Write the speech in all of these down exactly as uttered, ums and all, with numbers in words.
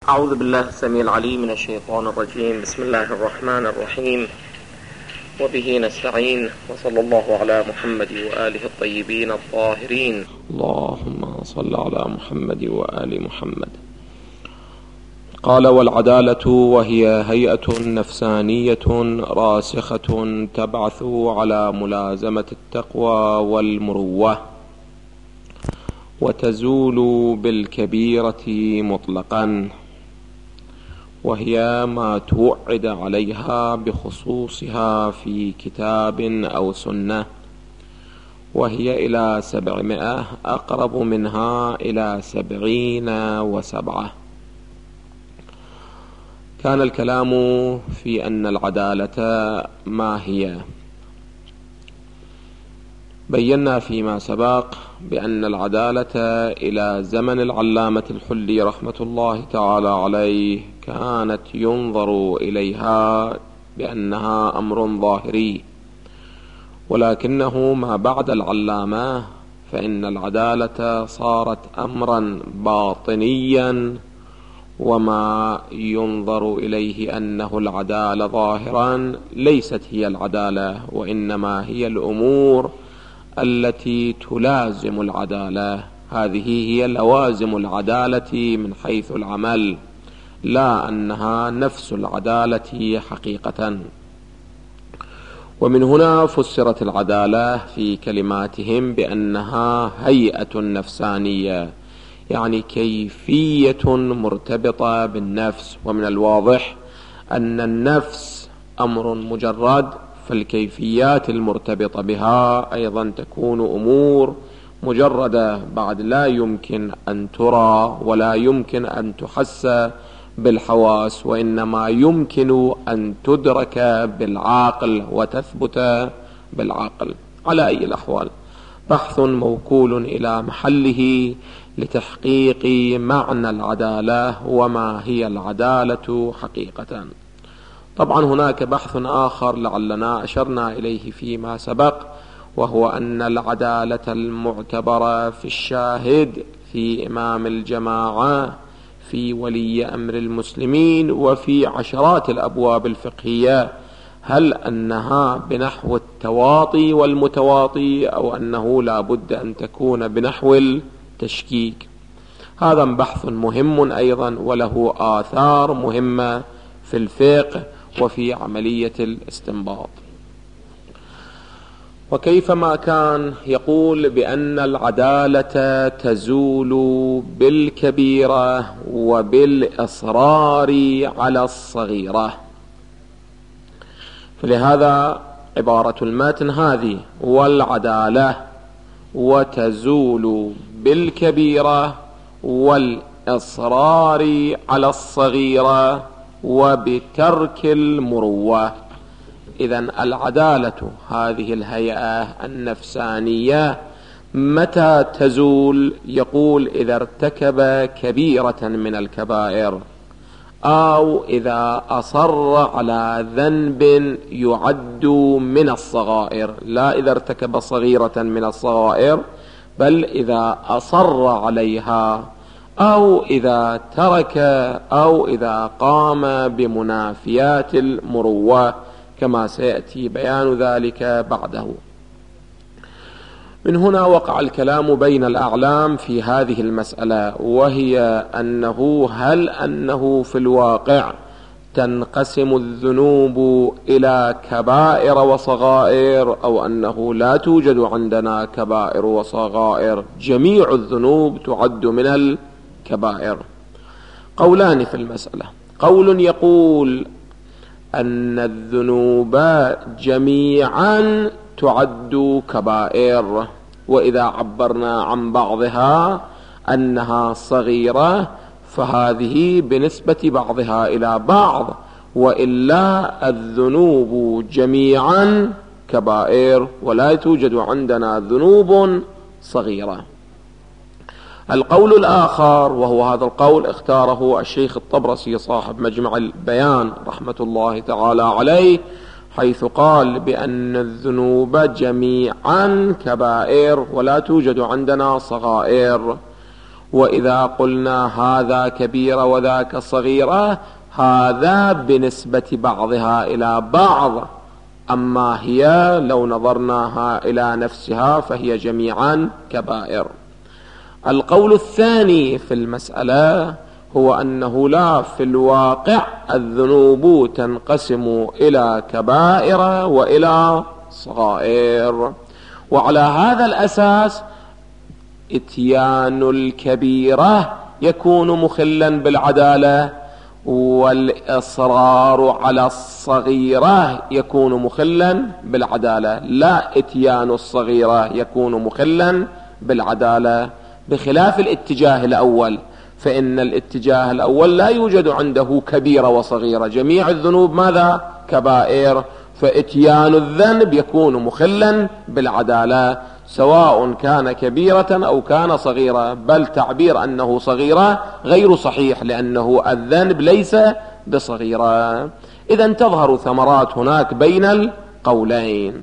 أعوذ بالله السميع العليم من الشيطان الرجيم. بسم الله الرحمن الرحيم، وبه نستعين، وصلى الله على محمد وآله الطيبين الطاهرين. اللهم صل على محمد وآل محمد. قال: والعدالة وهي هيئة نفسانية راسخة تبعث على ملازمة التقوى والمروة، وتزول بالكبيرة مطلقا، وهي ما توعد عليها بخصوصها في كتاب أو سنة، وهي إلى سبعمائة، أقرب منها إلى سبعين وسبعة. كان الكلام في أن العدالة ما هي. بينا فيما سبق بأن العدالة إلى زمن العلامة الحلي رحمة الله تعالى عليه كانت ينظر إليها بأنها أمر ظاهري، ولكنه ما بعد العلامة فإن العدالة صارت أمرا باطنيا، وما ينظر إليه أنه العدالة ظاهرا ليست هي العدالة، وإنما هي الأمور التي تلازم العدالة. هذه هي لوازم العدالة من حيث العمل، لا أنها نفس العدالة حقيقة. ومن هنا فسرت العدالة في كلماتهم بأنها هيئة نفسانية، يعني كيفية مرتبطة بالنفس. ومن الواضح أن النفس أمر مجرد، فالكيفيات المرتبطة بها أيضا تكون أمور مجردة، بعد لا يمكن أن ترى ولا يمكن أن تحس بالحواس، وإنما يمكن أن تدرك بالعقل وتثبت بالعقل. على أي الأحوال بحث موكول إلى محله لتحقيق معنى العدالة وما هي العدالة حقيقة. طبعا هناك بحث آخر لعلنا أشرنا إليه فيما سبق، وهو أن العدالة المعتبرة في الشاهد، في إمام الجماعة، في ولي أمر المسلمين، وفي عشرات الأبواب الفقهية، هل أنها بنحو التواطي والمتواطي، أو أنه لا بد أن تكون بنحو التشكيك؟ هذا بحث مهم أيضا، وله آثار مهمة في الفقه وفي عملية الاستنباط. وكيفما كان يقول بأن العدالة تزول بالكبيرة وبالإصرار على الصغيرة، فلهذا عبارة المتن هذه: والعدالة وتزول بالكبيرة والإصرار على الصغيرة وبترك المروة. إذن العدالة هذه الهيئة النفسانية متى تزول؟ يقول: إذا ارتكب كبيرة من الكبائر، أو إذا أصر على ذنب يعد من الصغائر، لا إذا ارتكب صغيرة من الصغائر، بل إذا أصر عليها، أو إذا ترك، أو إذا قام بمنافيات المروة، كما سيأتي بيان ذلك بعده. من هنا وقع الكلام بين الأعلام في هذه المسألة، وهي أنه هل أنه في الواقع تنقسم الذنوب إلى كبائر وصغائر، أو أنه لا توجد عندنا كبائر وصغائر، جميع الذنوب تعد من الكبائر؟ قولان في المسألة. قول يقول أن الذنوب جميعا تعد كبائر، وإذا عبرنا عن بعضها أنها صغيرة فهذه بنسبة بعضها إلى بعض، وإلا الذنوب جميعا كبائر، ولا توجد عندنا ذنوب صغيرة. القول الآخر، وهو هذا القول اختاره الشيخ الطبرسي صاحب مجمع البيان رحمة الله تعالى عليه، حيث قال بأن الذنوب جميعا كبائر ولا توجد عندنا صغائر، وإذا قلنا هذا كبيرة وذاك صغيرة هذا بنسبة بعضها إلى بعض، أما هي لو نظرناها إلى نفسها فهي جميعا كبائر. القول الثاني في المسألة هو أنه لا، في الواقع الذنوب تنقسم إلى كبائر وإلى صغائر، وعلى هذا الأساس إتيان الكبيرة يكون مخلا بالعدالة، والإصرار على الصغيرة يكون مخلا بالعدالة، لا إتيان الصغيرة يكون مخلا بالعدالة، بخلاف الاتجاه الأول، فإن الاتجاه الأول لا يوجد عنده كبيرة وصغيرة، جميع الذنوب ماذا؟ كبائر، فإتيان الذنب يكون مخلا بالعدالة سواء كان كبيرة أو كان صغيرة، بل تعبير أنه صغيرة غير صحيح لأنه الذنب ليس بصغيرة. إذن تظهر ثمرات هناك بين القولين،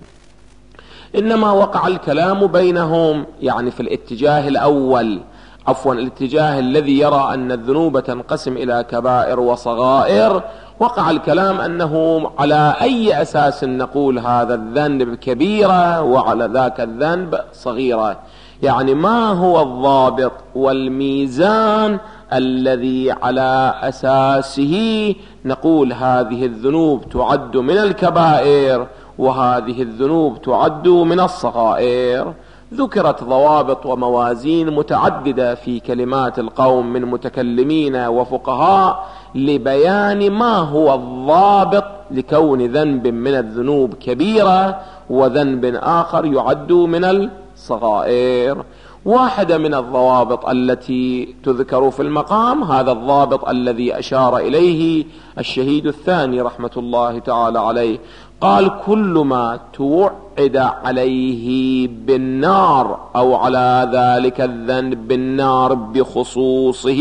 إنما وقع الكلام بينهم يعني في الاتجاه الأول، عفوا الاتجاه الذي يرى أن الذنوب تنقسم إلى كبائر وصغائر، وقع الكلام أنه على أي أساس نقول هذا الذنب كبيرة وعلى ذاك الذنب صغيرة، يعني ما هو الضابط والميزان الذي على أساسه نقول هذه الذنوب تعد من الكبائر وهذه الذنوب تعد من الصغائر. ذكرت ضوابط وموازين متعددة في كلمات القوم من متكلمين وفقهاء لبيان ما هو الضابط لكون ذنب من الذنوب كبيرة وذنب آخر يعد من الصغائر. واحدة من الضوابط التي تذكر في المقام هذا الضابط الذي أشار إليه الشهيد الثاني رحمة الله تعالى عليه، قال كل ما توعد عليه بالنار أو على ذلك الذنب بالنار بخصوصه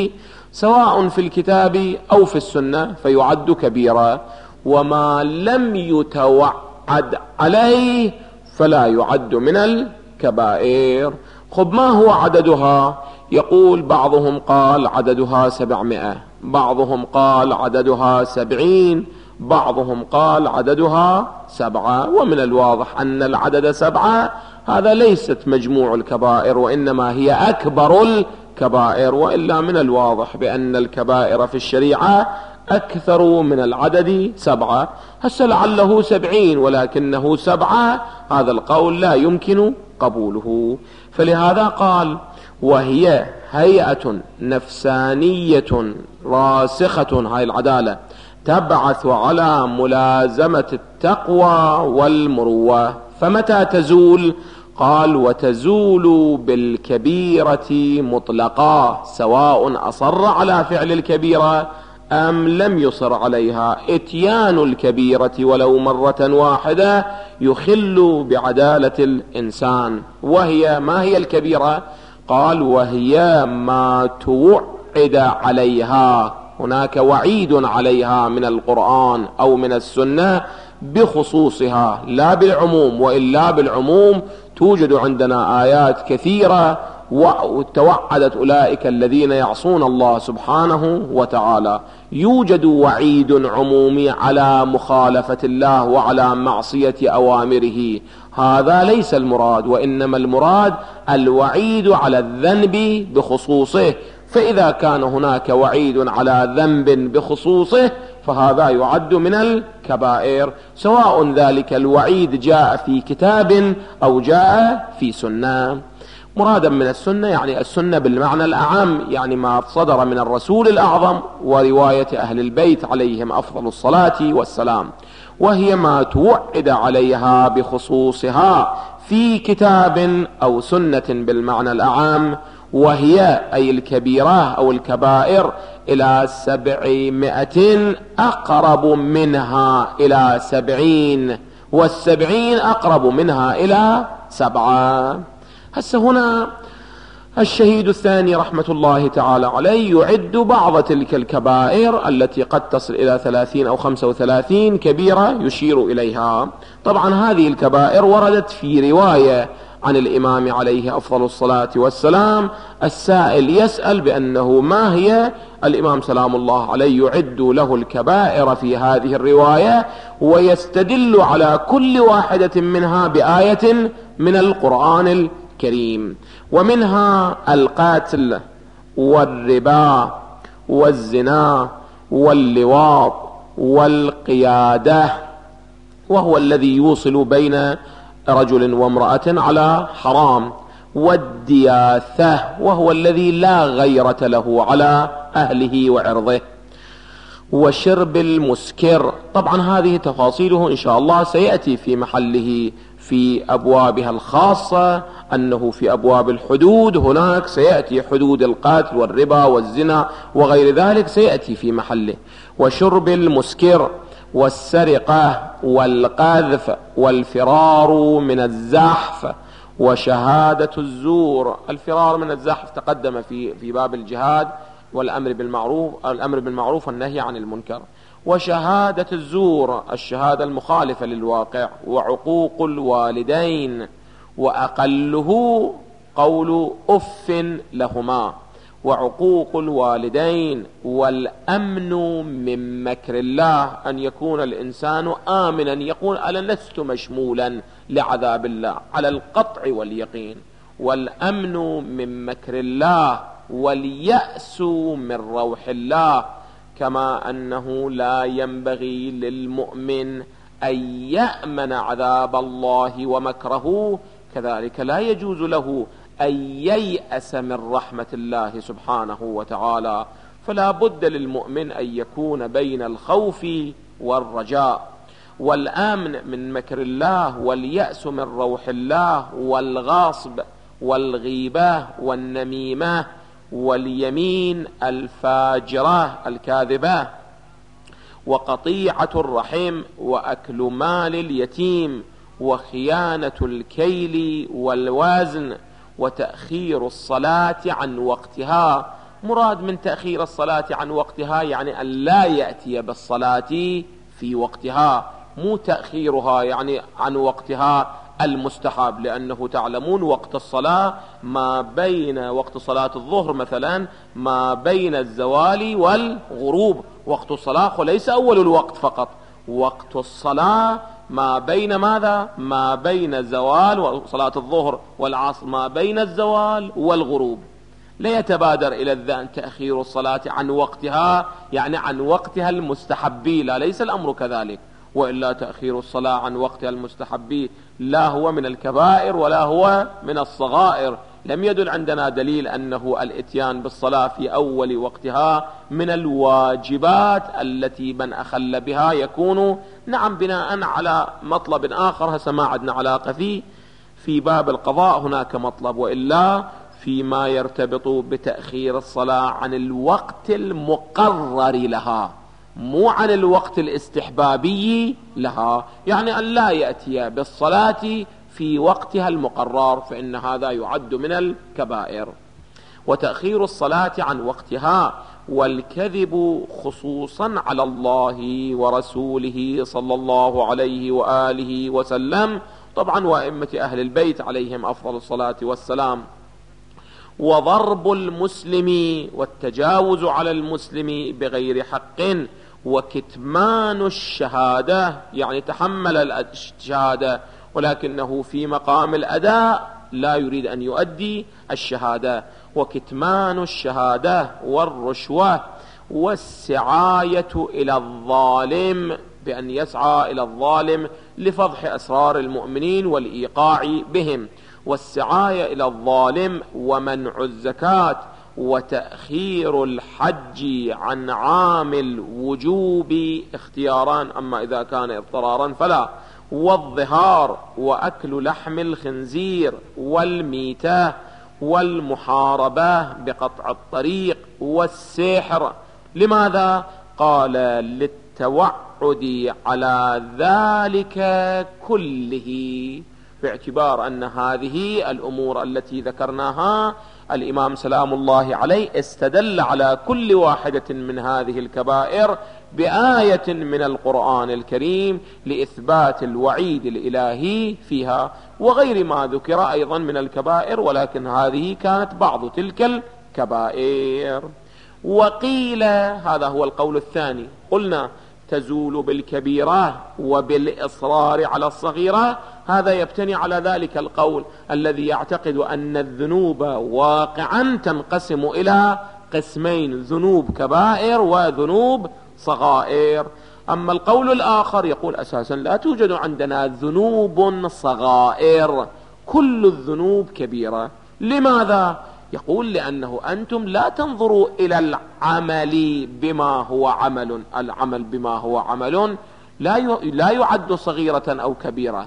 سواء في الكتاب أو في السنة فيعد كبيرا، وما لم يتوعد عليه فلا يعد من الكبائر. خب ما هو عددها؟ يقول بعضهم قال عددها سبعمائة، بعضهم قال عددها سبعين، بعضهم قال عددها سبعة، ومن الواضح أن العدد سبعة هذا ليست مجموع الكبائر وإنما هي أكبر الكبائر، وإلا من الواضح بأن الكبائر في الشريعة أكثر من العدد سبعة. هسه لعله سبعين ولكنه سبعة، هذا القول لا يمكن قبوله، فلهذا قال وهي هيئة نفسانية راسخة، هاي العدالة تبعث على ملازمة التقوى والمروة. فمتى تزول؟ قال وتزول بالكبيرة مطلقا سواء أصر على فعل الكبيرة أم لم يصر عليها. اتيان الكبيرة ولو مرة واحدة يخل بعدالة الإنسان. وهي ما هي الكبيرة؟ قال وهي ما توعد عليها، هناك وعيد عليها من القرآن أو من السنة بخصوصها لا بالعموم، وإلا بالعموم توجد عندنا آيات كثيرة وتوعدت أولئك الذين يعصون الله سبحانه وتعالى. يوجد وعيد عمومي على مخالفة الله وعلى معصية أوامره، هذا ليس المراد، وإنما المراد الوعيد على الذنب بخصوصه. فإذا كان هناك وعيد على ذنب بخصوصه فهذا يعد من الكبائر، سواء ذلك الوعيد جاء في كتاب أو جاء في سنة. مرادا من السنة يعني السنة بالمعنى الأعم، يعني ما صدر من الرسول الأعظم ورواية أهل البيت عليهم أفضل الصلاة والسلام، وهي ما توعد عليها بخصوصها في كتاب أو سنة بالمعنى الأعم. وهي أي الكبيرة أو الكبائر إلى سبعمائة أقرب منها إلى سبعين، والسبعين أقرب منها إلى سبعة. هسه هنا الشهيد الثاني رحمة الله تعالى عليه يعد بعض تلك الكبائر التي قد تصل إلى ثلاثين أو خمسة وثلاثين كبيرة يشير إليها. طبعا هذه الكبائر وردت في رواية عن الإمام عليه أفضل الصلاة والسلام. السائل يسأل بأنه ما هي، الإمام سلام الله عليه يعد له الكبائر في هذه الرواية ويستدل على كل واحدة منها بآية من القرآن الكريم، ومنها القتل والربا والزنا واللواط والقيادة، وهو الذي يوصل بين رجل وامرأة على حرام، والدياثة وهو الذي لا غيرة له على أهله وعرضه، وشرب المسكر. طبعا هذه تفاصيله إن شاء الله سيأتي في محله في أبوابها الخاصة، أنه في أبواب الحدود هناك سيأتي حدود القتل والربا والزنا وغير ذلك سيأتي في محله. وشرب المسكر والسرقة والقذف والفرار من الزحف وشهادة الزور. الفرار من الزحف تقدم في في باب الجهاد والأمر بالمعروف الأمر بالمعروف والنهي عن المنكر. وشهادة الزور الشهادة المخالفة للواقع، وعقوق الوالدين، وأقله قول أف لهما، وعقوق الوالدين، والأمن من مكر الله، أن يكون الإنسان آمنا، يقول أنا لست مشمولا لعذاب الله على القطع واليقين. والأمن من مكر الله، واليأس من روح الله، كما أنه لا ينبغي للمؤمن أن يأمن عذاب الله ومكره، كذلك لا يجوز له أن ييأس من رحمة الله سبحانه وتعالى. فلا بد للمؤمن أن يكون بين الخوف والرجاء، والأمن من مكر الله، واليأس من روح الله، والغاصب والغيبة والنميمة واليمين الفاجرة الكاذبة، وقطيعة الرحم، وأكل مال اليتيم، وخيانة الكيل والوزن، وتأخير الصلاة عن وقتها. مراد من تأخير الصلاة عن وقتها يعني أن لا يأتي بالصلاة في وقتها، مو تأخيرها يعني عن وقتها المستحب، لأنه تعلمون وقت الصلاة ما بين وقت صلاة الظهر مثلا ما بين الزوال والغروب، وقت الصلاة وليس أول الوقت فقط، وقت الصلاة ما بين ماذا؟ ما بين الزوال وصلاة الظهر والعصر ما بين الزوال والغروب. لا يتبادر إلى الذهن تأخير الصلاة عن وقتها يعني عن وقتها المستحبي، لا ليس الأمر كذلك، وإلا تأخير الصلاة عن وقتها المستحبي لا هو من الكبائر ولا هو من الصغائر. لم يدل عندنا دليل أنه الإتيان بالصلاة في أول وقتها من الواجبات التي من أخل بها يكون نعم بناء على مطلب آخر هسه ما عندنا علاقة فيه. في باب القضاء هناك مطلب، وإلا فيما يرتبط بتأخير الصلاة عن الوقت المقرر لها مو عن الوقت الاستحبابي لها، يعني أن لا يأتي بالصلاة في وقتها المقرر، فإن هذا يعد من الكبائر. وتأخير الصلاة عن وقتها، والكذب خصوصا على الله ورسوله صلى الله عليه وآله وسلم، طبعا وأئمة أهل البيت عليهم أفضل الصلاة والسلام. وضرب المسلم والتجاوز على المسلم بغير حق، وكتمان الشهادة يعني تحمل الشهادة ولكنه في مقام الأداء لا يريد أن يؤدي الشهادة، وكتمان الشهادة، والرشوة، والسعاية إلى الظالم بأن يسعى إلى الظالم لفضح أسرار المؤمنين والإيقاع بهم، والسعاية إلى الظالم، ومنع الزكاة، وتأخير الحج عن عام الوجوب اختياران، أما إذا كان اضطرارا فلا، والظهار، وأكل لحم الخنزير، والميتة، والمحاربة بقطع الطريق، والسحر. لماذا؟ قال للتوعد على ذلك كله، باعتبار أن هذه الأمور التي ذكرناها الإمام سلام الله عليه استدل على كل واحدة من هذه الكبائر بآية من القرآن الكريم لإثبات الوعيد الإلهي فيها، وغير ما ذكر أيضا من الكبائر، ولكن هذه كانت بعض تلك الكبائر. وقيل، هذا هو القول الثاني، قلنا تزول بالكبيرة وبالإصرار على الصغيرة، هذا يبتني على ذلك القول الذي يعتقد أن الذنوب واقعا تنقسم إلى قسمين، ذنوب كبائر وذنوب صغائر. أما القول الآخر يقول أساسا لا توجد عندنا ذنوب صغائر، كل الذنوب كبيرة. لماذا؟ يقول لأنه أنتم لا تنظروا إلى العمل بما هو عمل، العمل بما هو عمل لا لا يعد صغيرة أو كبيرة،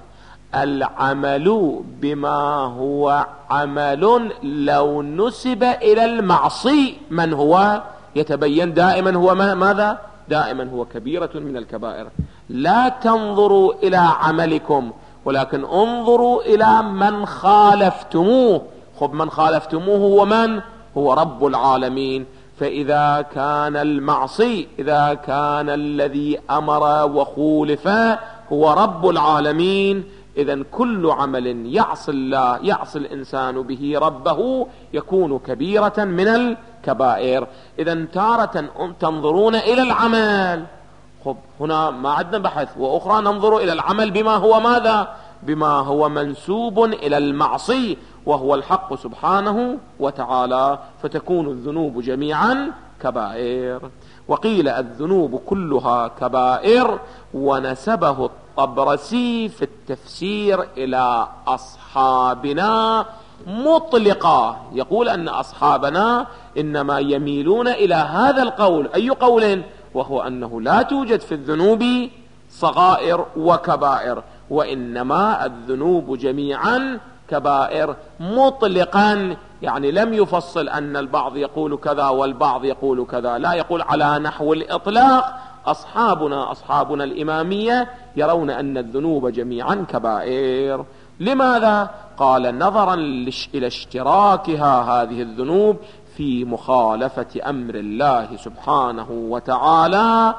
العمل بما هو عمل لو نسب إلى المعصي من هو يتبين دائما هو ماذا؟ دائما هو كبيرة من الكبائر. لا تنظروا إلى عملكم، ولكن انظروا إلى من خالفتموه. خب من خالفتموه هو من؟ هو رب العالمين. فإذا كان المعصي، إذا كان الذي أمر وخولف هو رب العالمين، إذن كل عمل يعصي الله، يعصي الإنسان به ربه، يكون كبيرة من الكبائر. إذن تارة تنظرون إلى العمل، خب هنا ما عندنا بحث، وأخرى ننظر إلى العمل بما هو ماذا؟ بما هو منسوب إلى المعصي وهو الحق سبحانه وتعالى، فتكون الذنوب جميعا كبائر. وقيل الذنوب كلها كبائر، ونسبه الطبرسي في التفسير إلى أصحابنا مطلقا، يقول أن أصحابنا إنما يميلون إلى هذا القول. أي قول؟ وهو أنه لا توجد في الذنوب صغائر وكبائر، وإنما الذنوب جميعا كبائر مطلقا، يعني لم يفصل أن البعض يقول كذا والبعض يقول كذا، لا، يقول على نحو الإطلاق. أصحابنا أصحابنا الإمامية يرون أن الذنوب جميعا كبائر. لماذا؟ قال نظرا إلى اشتراكها هذه الذنوب في مخالفة أمر الله سبحانه وتعالى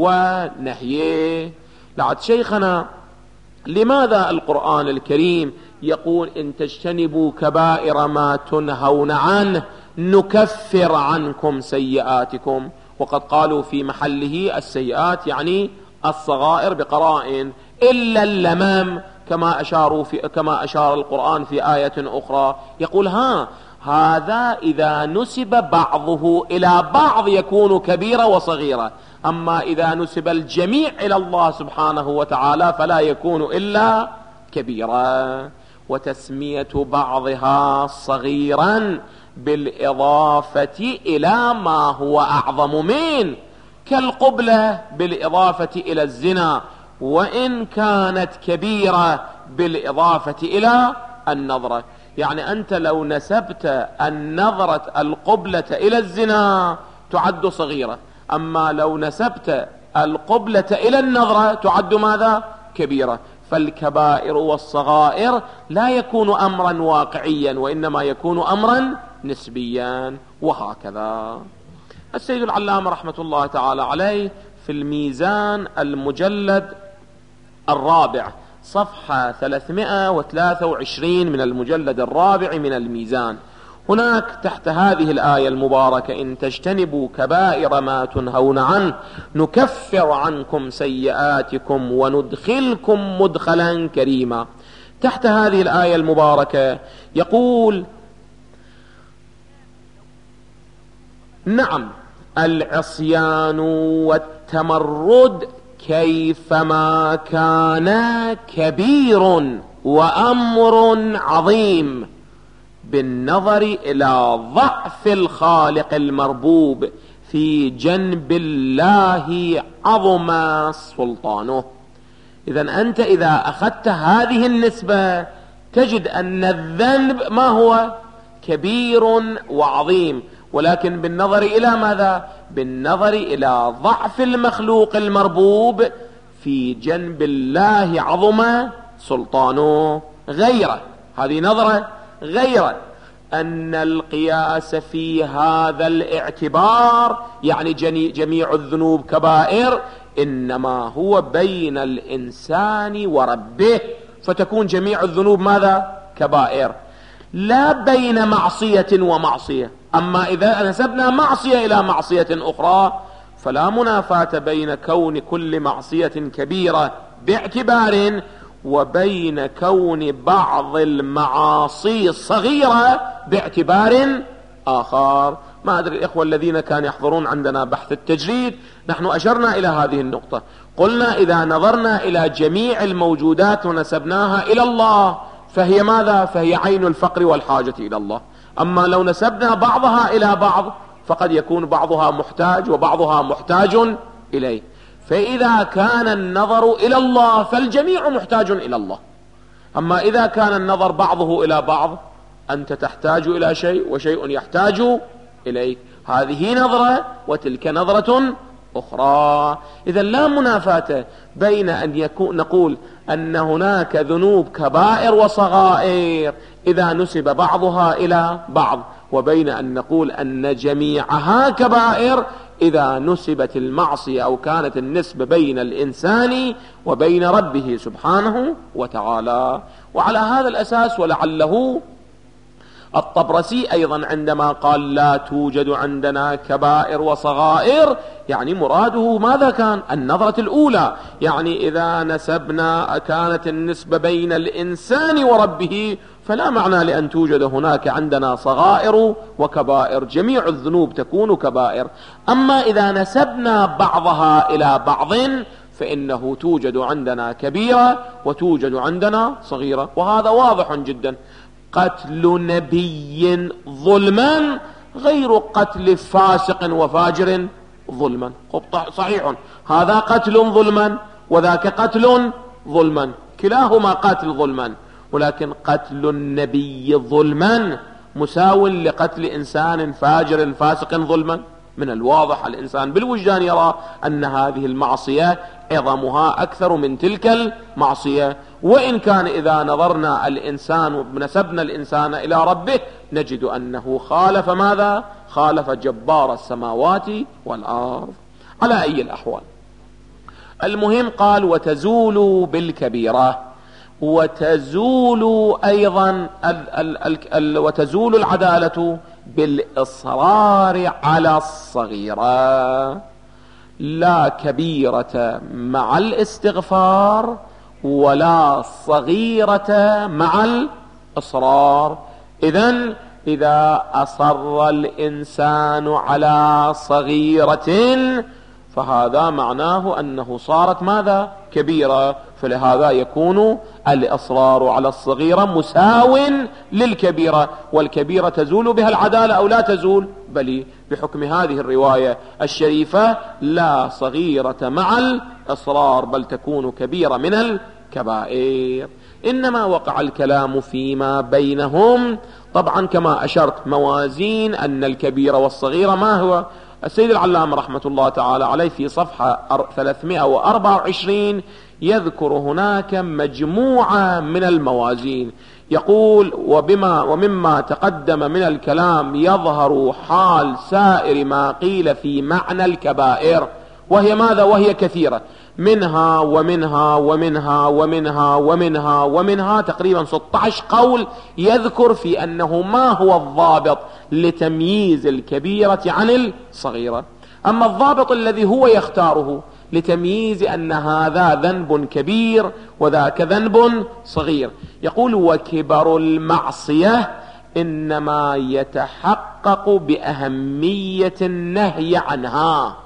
ونهيه. لعد شيخنا لماذا القرآن الكريم يقول إن تجتنبوا كبائر ما تنهون عنه نكفر عنكم سيئاتكم، وقد قالوا في محله السيئات يعني الصغائر بقرائن، إلا اللمام كما أشاروا في كما أشار القرآن في آية أخرى، يقول ها هذا إذا نسب بعضه إلى بعض يكون كبيرة وصغيرة، أما إذا نسب الجميع إلى الله سبحانه وتعالى فلا يكون إلا كبيرة. وتسمية بعضها صغيرا بالإضافة إلى ما هو أعظم منه، كالقبلة بالإضافة إلى الزنا، وإن كانت كبيرة بالإضافة إلى النظرة. يعني أنت لو نسبت النظرة القبلة إلى الزنا تعد صغيرة، أما لو نسبت القبلة إلى النظرة تعد ماذا؟ كبيرة. فالكبائر والصغائر لا يكون أمرا واقعيا، وإنما يكون أمرا نسبيا، وهكذا. السيد العلامة رحمة الله تعالى عليه في الميزان المجلد الرابع صفحة ثلاثمائة وثلاثة وعشرين من المجلد الرابع من الميزان، هناك تحت هذه الآية المباركة إن تجتنبوا كبائر ما تنهون عنه نكفر عنكم سيئاتكم وندخلكم مدخلا كريما. تحت هذه الآية المباركة يقول نعم العصيان والتمرد كيفما كان كبير وأمر عظيم بالنظر إلى ضعف الخالق المربوب في جنب الله عظم سلطانه. إذن أنت إذا أخذت هذه النسبة تجد أن الذنب ما هو؟ كبير وعظيم، ولكن بالنظر إلى ماذا؟ بالنظر إلى ضعف المخلوق المربوب في جنب الله عظم سلطانه. غيره، هذه نظرة غيره. أن القياس في هذا الاعتبار يعني جميع الذنوب كبائر إنما هو بين الإنسان وربه، فتكون جميع الذنوب ماذا؟ كبائر، لا بين معصية ومعصية. أما إذا نسبنا معصية إلى معصية أخرى فلا منافاة بين كون كل معصية كبيرة باعتبار وبين كون بعض المعاصي الصغيرة باعتبار آخر. ما أدري الإخوة الذين كانوا يحضرون عندنا بحث التجريد، نحن أشرنا إلى هذه النقطة، قلنا إذا نظرنا إلى جميع الموجودات ونسبناها إلى الله فهي ماذا؟ فهي عين الفقر والحاجة إلى الله. أما لو نسبنا بعضها إلى بعض فقد يكون بعضها محتاج وبعضها محتاج إليه. فإذا كان النظر إلى الله فالجميع محتاج إلى الله. أما إذا كان النظر بعضه إلى بعض، أنت تحتاج إلى شيء وشيء يحتاج إليك، هذه نظرة وتلك نظرة أخرى. إذا لا منافاة بين أن يكون نقول أن هناك ذنوب كبائر وصغائر إذا نسب بعضها إلى بعض، وبين أن نقول أن جميعها كبائر إذا نسبت المعصية أو كانت النسبة بين الإنسان وبين ربه سبحانه وتعالى. وعلى هذا الأساس ولعله الطبرسي أيضا عندما قال لا توجد عندنا كبائر وصغائر يعني مراده ماذا كان؟ النظرة الأولى، يعني إذا نسبنا كانت النسبة بين الإنسان وربه فلا معنى لأن توجد هناك عندنا صغائر وكبائر، جميع الذنوب تكون كبائر. أما إذا نسبنا بعضها إلى بعض فإنه توجد عندنا كبيرة وتوجد عندنا صغيرة، وهذا واضح جدا. قتل نبي ظلما غير قتل فاسق وفاجر ظلما. صحيح، هذا قتل ظلما وذاك قتل ظلما، كلاهما قتل ظلما، ولكن قتل النبي ظلما مساو لقتل إنسان فاجر فاسق ظلما. من الواضح الإنسان بالوجدان يرى أن هذه المعصية عظمها أكثر من تلك المعصية، وإن كان إذا نظرنا الإنسان ونسبنا الإنسان إلى ربه نجد أنه خالف ماذا؟ خالف جبار السماوات والأرض. على أي الأحوال المهم قال وتزول بالكبيرة، وتزول أيضا ال ال ال ال وتزول العدالة بالإصرار على الصغيرة، لا كبيرة مع الاستغفار ولا صغيرة مع الإصرار. إذن إذا أصر الإنسان على صغيرة فهذا معناه أنه صارت ماذا؟ كبيرة، فلهذا يكون الإصرار على الصغيرة مساو للكبيرة، والكبيرة تزول بها العدالة أو لا تزول؟ بل بحكم هذه الرواية الشريفة لا صغيرة مع الإصرار بل تكون كبيرة من الكبائر. إنما وقع الكلام فيما بينهم طبعا كما أشرت موازين أن الكبيرة والصغيرة ما هو. السيد العلامة رحمة الله تعالى عليه في صفحة ثلاثمائة وأربعة وعشرين يذكر هناك مجموعة من الموازين، يقول وبما ومما تقدم من الكلام يظهر حال سائر ما قيل في معنى الكبائر، وهي ماذا؟ وهي كثيرة، منها ومنها ومنها ومنها ومنها ومنها تقريبا ستة عشر قول يذكر في أنه ما هو الضابط لتمييز الكبيرة عن الصغيرة. أما الضابط الذي هو يختاره لتمييز أن هذا ذنب كبير وذاك ذنب صغير، يقول وكبر المعصية إنما يتحقق بأهمية النهي عنها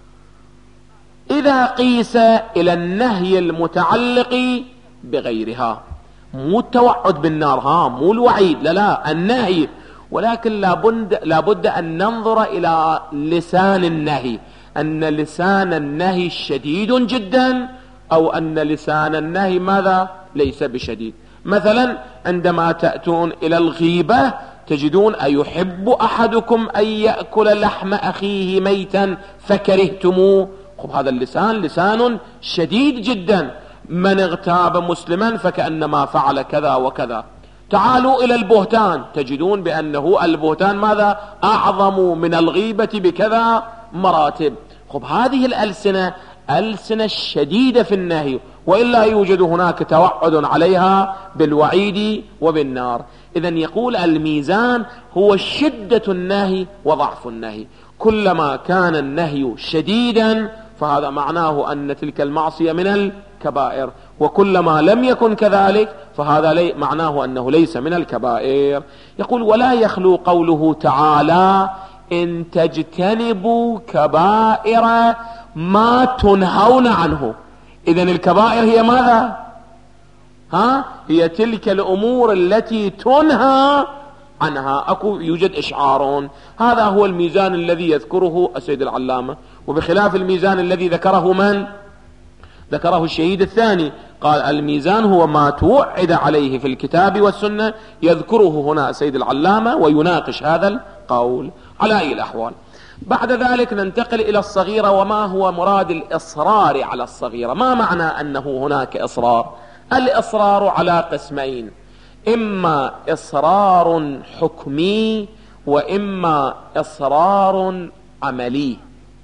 إذا قيس إلى النهي المتعلق بغيرها، مو التوعد بالنار، ها مو الوعيد، لا لا النهي، ولكن لابد, لابد أن ننظر إلى لسان النهي، أن لسان النهي شديد جدا أو أن لسان النهي ماذا؟ ليس بشديد. مثلا عندما تأتون إلى الغيبة تجدون أيحب أحدكم أن يأكل لحم أخيه ميتا فكرهتموه، خب هذا اللسان لسان شديد جدا، من اغتاب مسلما فكأنما فعل كذا وكذا. تعالوا إلى البهتان، تجدون بأنه البهتان ماذا؟ أعظم من الغيبة بكذا مراتب. خب هذه الألسنة ألسنة شديدة في النهي، وإلا يوجد هناك توعد عليها بالوعيد وبالنار. إذن يقول الميزان هو شدة النهي وضعف النهي. كلما كان النهي شديدا فهذا معناه أن تلك المعصية من الكبائر، وكلما لم يكن كذلك فهذا لي معناه أنه ليس من الكبائر. يقول ولا يخلو قوله تعالى إن تجتنبوا كبائر ما تنهون عنه. إذن الكبائر هي ماذا؟ ها؟ هي تلك الأمور التي تنهى عنها. أكو يوجد إشعار. هذا هو الميزان الذي يذكره السيد العلامة، وبخلاف الميزان الذي ذكره من؟ ذكره الشهيد الثاني. قال الميزان هو ما توعد عليه في الكتاب والسنة، يذكره هنا السيد العلامة ويناقش هذا القول. على أي الأحوال بعد ذلك ننتقل إلى الصغيرة، وما هو مراد الإصرار على الصغيرة؟ ما معنى أنه هناك إصرار؟ الإصرار على قسمين، إما إصرار حكمي وإما إصرار عملي.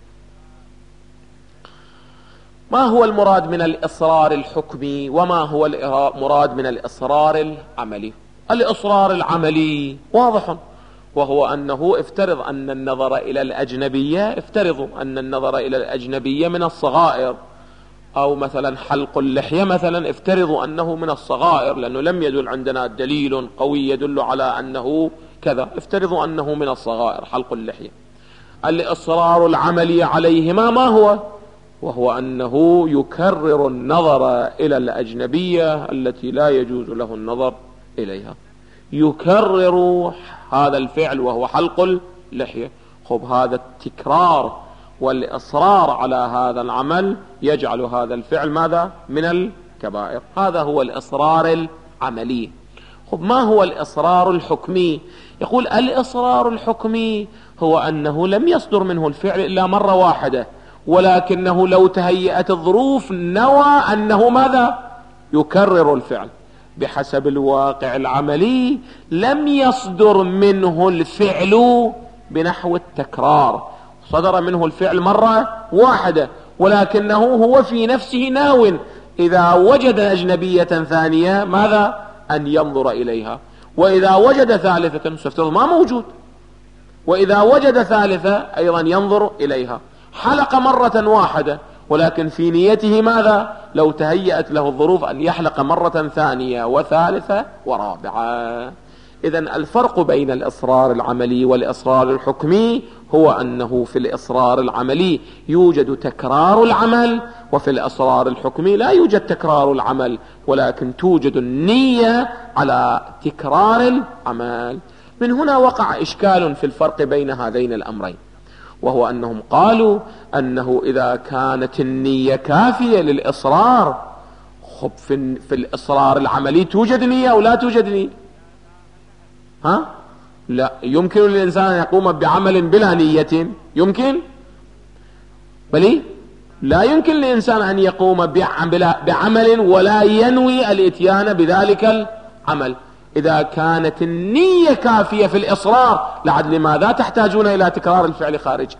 ما هو المراد من الإصرار الحكمي وما هو المراد من الإصرار العملي؟ الإصرار العملي واضح، وهو أنه افترض أن النظر إلى الأجنبية، افترضوا أن النظر إلى الأجنبية من الصغائر، أو مثلا حلق اللحية مثلا افترضوا أنه من الصغائر، لأنه لم يدل عندنا دليل قوي يدل على أنه كذا، افترضوا أنه من الصغائر حلق اللحية. الإصرار العملي عليهما ما هو؟ وهو أنه يكرر النظر إلى الأجنبية التي لا يجوز له النظر إليها، يكرر هذا الفعل وهو حلق اللحية. خب هذا التكرار والإصرار على هذا العمل يجعل هذا الفعل ماذا؟ من الكبائر. هذا هو الإصرار العملي. خب ما هو الإصرار الحكمي؟ يقول الإصرار الحكمي هو أنه لم يصدر منه الفعل إلا مرة واحدة، ولكنه لو تهيأت الظروف نوى أنه ماذا؟ يكرر الفعل. بحسب الواقع العملي لم يصدر منه الفعل بنحو التكرار، صدر منه الفعل مرة واحدة، ولكنه هو في نفسه ناو إذا وجد أجنبية ثانية ماذا؟ أن ينظر إليها، وإذا وجد ثالثة سيفترض ما موجود، وإذا وجد ثالثة أيضا ينظر إليها. حلق مرة واحدة، ولكن في نيته ماذا؟ لو تهيأت له الظروف أن يحلق مرة ثانية وثالثة ورابعة. إذن الفرق بين الإصرار العملي والإصرار الحكمي هو أنه في الإصرار العملي يوجد تكرار العمل، وفي الإصرار الحكمي لا يوجد تكرار العمل، ولكن توجد النية على تكرار العمل. من هنا وقع إشكال في الفرق بين هذين الأمرين، وهو أنهم قالوا أنه إذا كانت النية كافية للإصرار، خب في, في الإصرار العملي توجد نية أو لا توجد نية؟ ها؟ لا يمكن للإنسان أن يقوم بعمل بلا نية؟ يمكن؟ بلي؟ لا يمكن للإنسان أن يقوم بعمل ولا ينوي الإتيان بذلك العمل. إذا كانت النية كافية في الإصرار لعد لماذا تحتاجون إلى تكرار الفعل خارجي؟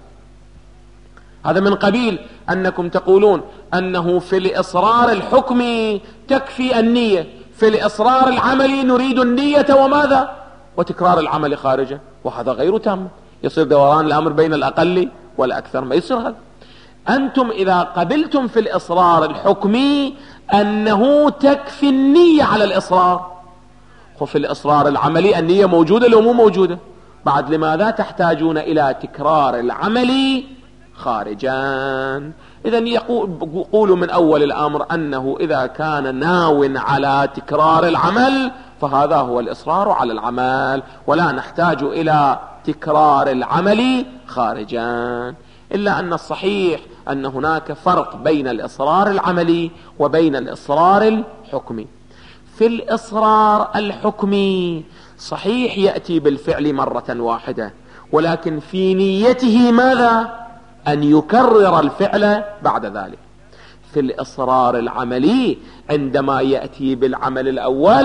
هذا من قبيل أنكم تقولون أنه في الإصرار الحكمي تكفي النية، في الإصرار العملي نريد النية وماذا؟ وتكرار العمل خارجه، وهذا غير تام. يصير دوران الأمر بين الأقل والأكثر، ما يصير هذا. أنتم إذا قبلتم في الإصرار الحكمي أنه تكفي النية على الإصرار، وفي الإصرار العملي النية موجودة لو مو موجودة، بعد لماذا تحتاجون إلى تكرار العمل خارجا؟ إذن يقول من أول الأمر أنه إذا كان ناو على تكرار العمل فهذا هو الإصرار على العمل، ولا نحتاج إلى تكرار العمل خارجا. إلا أن الصحيح أن هناك فرق بين الإصرار العملي وبين الإصرار الحكمي. في الإصرار الحكمي صحيح يأتي بالفعل مرة واحدة، ولكن في نيته ماذا؟ أن يكرر الفعل بعد ذلك. في الإصرار العملي عندما يأتي بالعمل الأول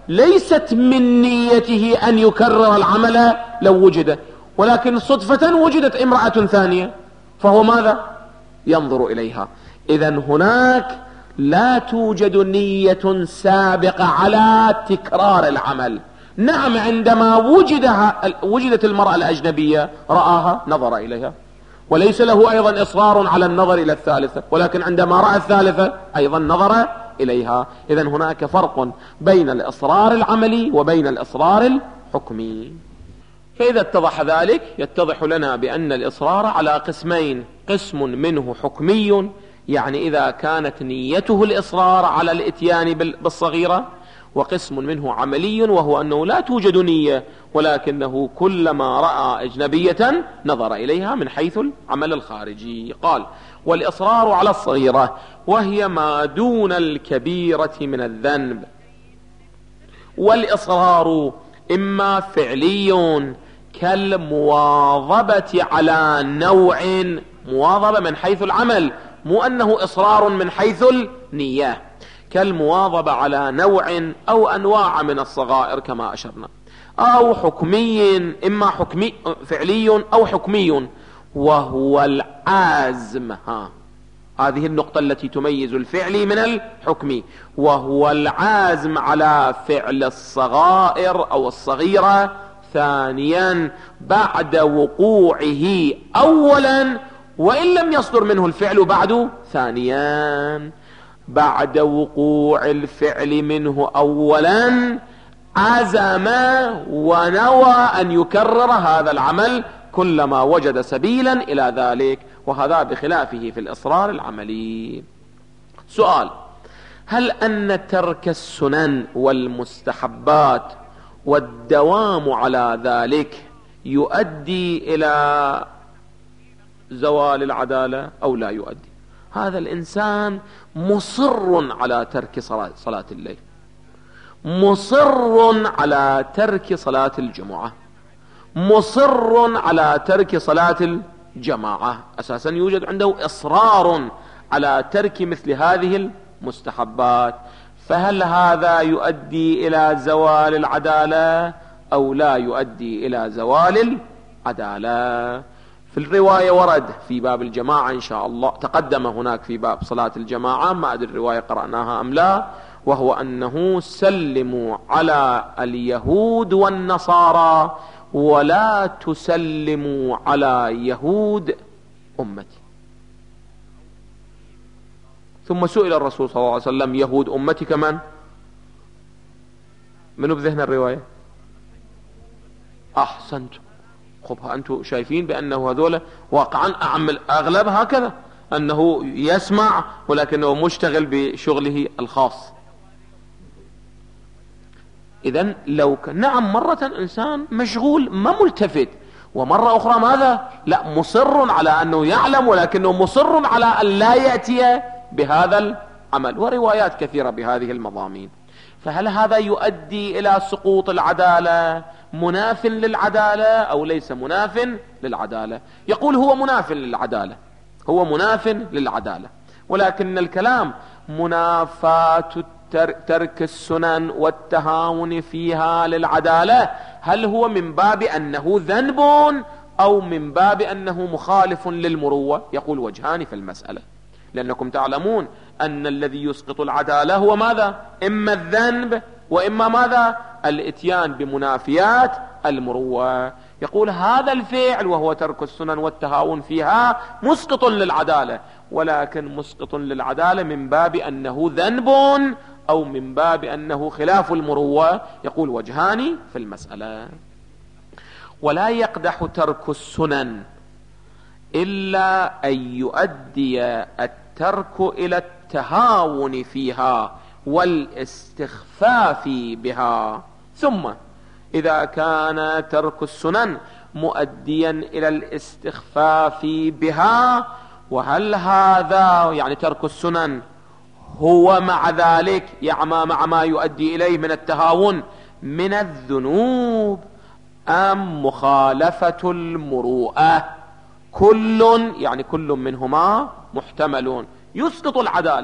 ليست من نيته أن يكرر العمل لو وجد، ولكن صدفة وجدت امرأة ثانية، فهو ماذا؟ ينظر إليها. إذن هناك لا توجد نية سابقة على تكرار العمل. نعم، عندما وجد وجدت المرأة الأجنبية رآها نظر إليها، وليس له أيضا إصرار على النظر إلى الثالثة، ولكن عندما رأى الثالثة أيضا نظر إليها. إذن هناك فرق بين الإصرار العملي وبين الإصرار الحكمي. فإذا اتضح ذلك يتضح لنا بأن الإصرار على قسمين: قسم منه حكمي، يعني إذا كانت نيته الإصرار على الإتيان بالصغيرة، وقسم منه عملي، وهو أنه لا توجد نية، ولكنه كلما رأى أجنبية نظر إليها من حيث العمل الخارجي. قال: والإصرار على الصغيرة وهي ما دون الكبيرة من الذنب. والإصرار إما فعلي كالمواظبة على نوع، مواظبة من حيث العمل، مو أنه إصرار من حيث النية، كالمواظبة على نوع أو أنواع من الصغائر كما أشرنا. أو حكمي، إما حكمي فعلي أو حكمي، وهو العزم. ها هذه النقطة التي تميز الفعلي من الحكمي، وهو العزم على فعل الصغائر أو الصغيرة ثانيا بعد وقوعه أولا، وإن لم يصدر منه الفعل بعد ثانيا. بعد وقوع الفعل منه أولا عزم ونوى أن يكرر هذا العمل كلما وجد سبيلا إلى ذلك، وهذا بخلافه في الإصرار العملي. سؤال: هل أن ترك السنن والمستحبات والدوام على ذلك يؤدي إلى زوال العدالة أو لا يؤدي؟ هذا الإنسان مصر على ترك صلاة الليل، مصر على ترك صلاة الجمعة، مصر على ترك صلاة الجماعة، أساسا يوجد عنده إصرار على ترك مثل هذه المستحبات، فهل هذا يؤدي إلى زوال العدالة أو لا يؤدي إلى زوال العدالة؟ في الرواية ورد في باب الجماعة إن شاء الله، تقدم هناك في باب صلاة الجماعة، ما أدري الرواية قرأناها أم لا، وهو أنه سلموا على اليهود والنصارى ولا تسلموا على يهود أمتي. ثم سئل الرسول صلى الله عليه وسلم: يهود أمتي كمان؟ منو بذهن الرواية؟ أحسنتم. خب أنتم شايفين بأنه هذول واقعا أعمل أغلب هكذا، أنه يسمع ولكنه مشتغل بشغله الخاص. إذن لو كان نعم مرة إنسان مشغول ما ملتفت، ومرة أخرى ماذا؟ لا، مصر على أنه يعلم ولكنه مصر على أن لا يأتي بهذا العمل، وروايات كثيرة بهذه المضامين. فهل هذا يؤدي إلى سقوط العدالة، مناف للعدالة أو ليس مناف للعدالة؟ يقول هو مناف للعدالة، هو مناف للعدالة، ولكن الكلام منافاة ترك السنن والتهاون فيها للعدالة، هل هو من باب أنه ذنب أو من باب أنه مخالف للمروة؟ يقول وجهان في المسألة، لأنكم تعلمون أن الذي يسقط العدالة هو ماذا؟ إما الذنب وإما ماذا؟ الإتيان بمنافيات المروة. يقول هذا الفعل وهو ترك السنن والتهاون فيها مسقط للعدالة، ولكن مسقط للعدالة من باب أنه ذنب أو من باب أنه خلاف المروة. يقول وجهان في المسألة. ولا يقدح ترك السنن إلا أن يؤدي الترك إلى التهاون فيها والاستخفاف بها. ثم إذا كان ترك السنن مؤديا إلى الاستخفاف بها، وهل هذا يعني ترك السنن هو مع ذلك يعمى مع ما يؤدي إليه من التهاون من الذنوب أم مخالفة المروءة؟ كل يعني كل منهما محتملون، يسقط العدالة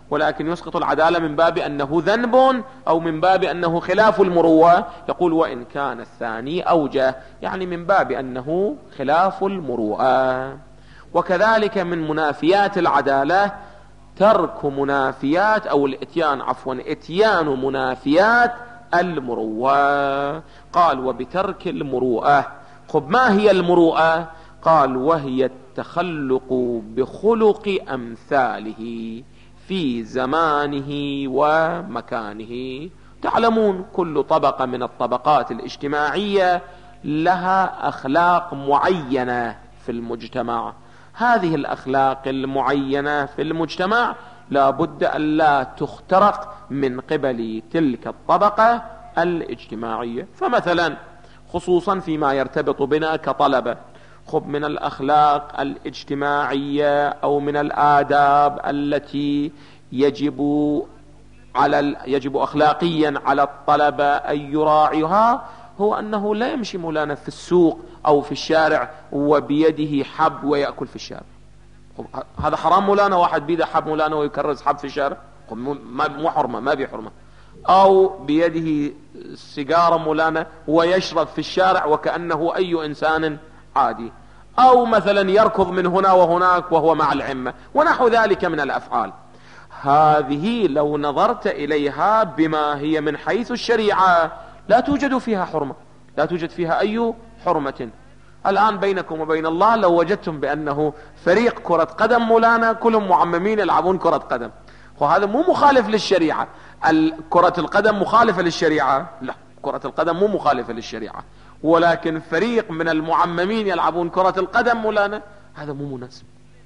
ولكن يسقط العدالة من باب أنه ذنب أو من باب أنه خلاف المروءة. يقول وإن كان الثاني أوجه، يعني من باب أنه خلاف المروءة. وكذلك من منافيات العدالة ترك منافيات أو الاتيان عفوا اتيان منافيات المروءة. قال وبترك المروءة. خب ما هي المروءة؟ قال وهي التخلق بخلق أمثاله في زمانه ومكانه. تعلمون كل طبقة من الطبقات الاجتماعية لها أخلاق معينة في المجتمع. هذه الأخلاق المعينة في المجتمع لا بد أن لا تخترق من قبل تلك الطبقة الاجتماعية. فمثلا خصوصا فيما يرتبط بنا كطلبة، خب من الأخلاق الاجتماعية أو من الآداب التي يجب على يجب أخلاقيا على الطلبة أن يراعيها هو أنه لا يمشي مولانا في السوق أو في الشارع وبيده حب ويأكل في الشارع. هذا حرام مولانا؟ واحد بيده حب مولانا ويكرز حب في الشارع، مو حرمة، ما بي حرمة. أو بيده سيجارة مولانا ويشرب في الشارع وكأنه أي إنسان عادي. أو مثلا يركض من هنا وهناك وهو مع العمة ونحو ذلك من الأفعال. هذه لو نظرت إليها بما هي من حيث الشريعة لا توجد فيها حرمة، لا توجد فيها أي حرمة. الآن بينكم وبين الله لو وجدتم بأنه فريق كرة قدم مولانا كلهم معممين يلعبون كرة قدم، وهذا مو مخالف للشريعة. كرة القدم مخالفة للشريعة؟ لا، كرة القدم مو مخالفة للشريعة، ولكن فريق من المعممين يلعبون كرة القدم مولانا هذا مو مناسب.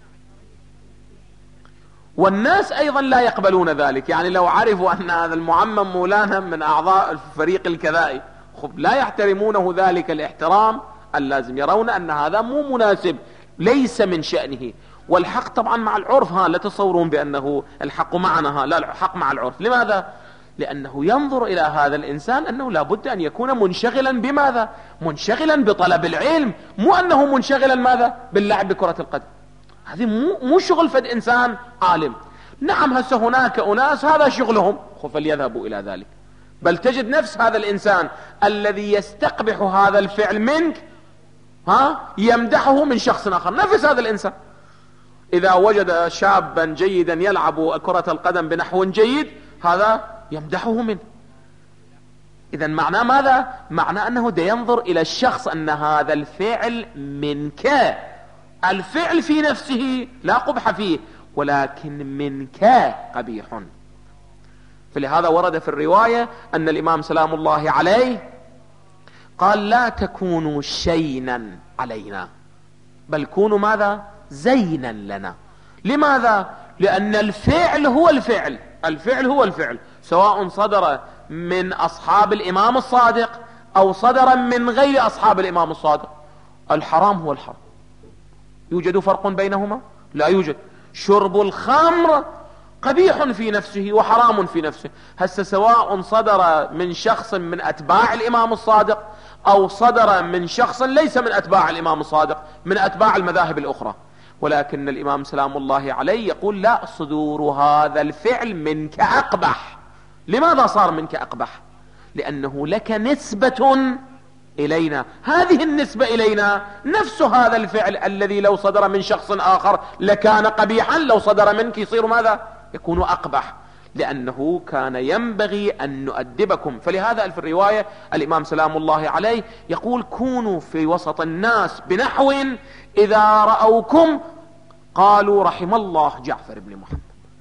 والناس أيضا لا يقبلون ذلك، يعني لو عرفوا أن هذا المعمم مولانا من أعضاء الفريق الكذائي خب لا يحترمونه ذلك الاحترام اللازم، يرون أن هذا مو مناسب، ليس من شأنه. والحق طبعا مع العرف، ها لا تصورون بأنه الحق معنا، ها لا، الحق مع العرف. لماذا؟ لأنه ينظر إلى هذا الإنسان أنه لابد أن يكون منشغلا بماذا؟ منشغلا بطلب العلم، مو أنه منشغلا ماذا؟ باللعب بكرة القدم. هذه مو, مو شغل فد إنسان عالم. نعم هسه هناك أناس هذا شغلهم فليذهبوا إلى ذلك، بل تجد نفس هذا الإنسان الذي يستقبح هذا الفعل منك ها يمدحه من شخص آخر. نفس هذا الإنسان إذا وجد شابا جيدا يلعب كرة القدم بنحو جيد هذا يمدحه منه. إذا معناه ماذا؟ معناه أنه دا ينظر إلى الشخص أن هذا الفعل منك، الفعل في نفسه لا قبح فيه ولكن منك قبيح. فلهذا ورد في الرواية أن الإمام سلام الله عليه قال لا تكونوا شينا علينا بل كونوا ماذا؟ زينا لنا. لماذا؟ لأن الفعل هو الفعل، الفعل هو الفعل، سواء صدر من أصحاب الإمام الصادق أو صدر من غير أصحاب الإمام الصادق. الحرام هو الحرام، يوجد فرق بينهما؟ لا يوجد. شرب الخمر قبيح في نفسه وحرام في نفسه، هسه سواء صدر من شخص من أتباع الإمام الصادق أو صدر من شخص ليس من أتباع الإمام الصادق من أتباع المذاهب الأخرى. ولكن الإمام سلام الله عليه يقول لا، صدور هذا الفعل منك أقبح. لماذا صار منك أقبح؟ لأنه لك نسبة إلينا، هذه النسبة إلينا نفس هذا الفعل الذي لو صدر من شخص آخر لكان قبيحا، لو صدر منك يصير ماذا؟ يكون أقبح، لأنه كان ينبغي أن نؤدبكم. فلهذا في الرواية الإمام سلام الله عليه يقول كونوا في وسط الناس بنحو إذا رأوكم قالوا رحم الله جعفر بن محمد.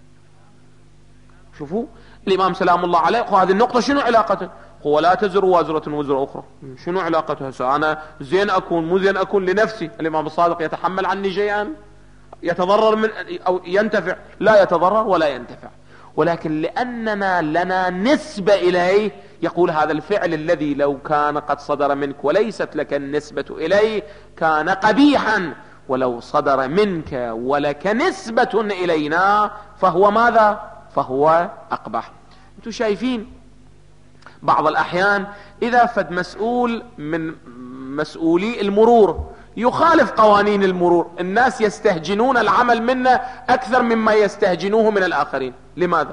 شوفوا الإمام سلام الله عليه، هذه النقطة شنو علاقته؟ هو لا تزر وازرة وزر أخرى، شنو علاقتها؟ أنا زين أكون مو زين أكون لنفسي. الإمام الصادق يتحمل عني شيئا؟ يتضرر من أو ينتفع؟ لا يتضرر ولا ينتفع، ولكن لأننا لنا نسبة إليه يقول هذا الفعل الذي لو كان قد صدر منك وليست لك النسبة إليه كان قبيحا، ولو صدر منك ولك نسبة إلينا فهو ماذا؟ فهو أقبح. أنتم شايفين بعض الأحيان إذا فد مسؤول من مسؤولي المرور يخالف قوانين المرور. الناس يستهجنون العمل منا أكثر مما يستهجنوه من الآخرين. لماذا؟